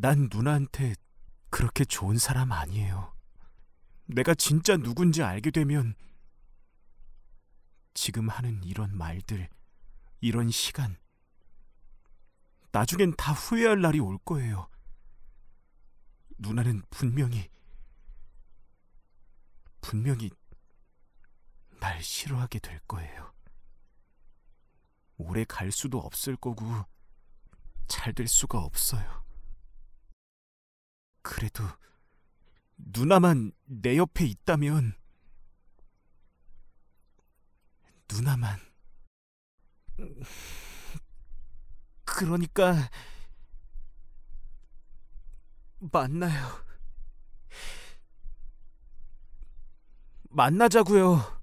난 누나한테 그렇게 좋은 사람 아니에요. 내가 진짜 누군지 알게 되면 지금 하는 이런 말들, 이런 시간, 나중엔 다 후회할 날이 올 거예요. 누나는 분명히 날 싫어하게 될 거예요. 오래 갈 수도 없을 거고 잘 될 수가 없어요. 그래도 누나만 내 옆에 있다면, 누나만. 그러니까 만나요. 만나자고요.